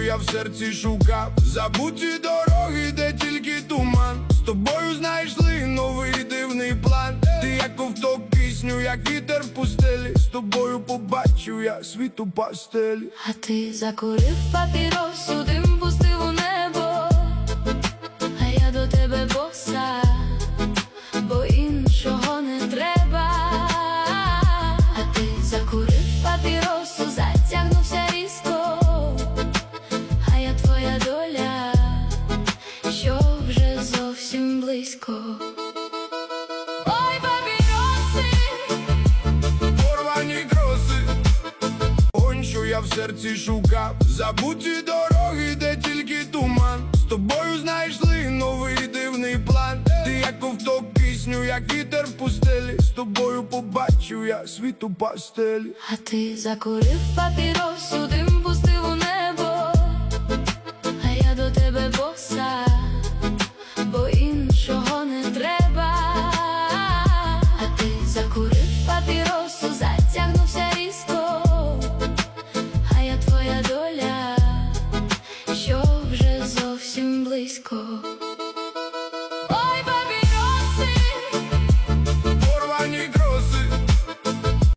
я в серці шукав, забуті дороги, де тільки туман. З тобою знайшли новий дивний план. Ти як ковток кисню, як вітер в пустелі. З тобою побачив я світ у пастелі. А ти закурив папіросу, дим пустив у небо, а я до тебе боса, бо іншого не треба. А ти закурив папіросу, затягнувся різко, а я твоя доля, що вже зовсім близько. Ой, папіроси, Порвані кроси, огонь, що я в серці шукав, забуті дороги, де тільки туман. З тобою знайшли новий дивний план. Ти як ковток кисню, як вітер в пустелі. З тобою побачив я світ у пастелі. а ти закурив папіросу, дим пустив у небо,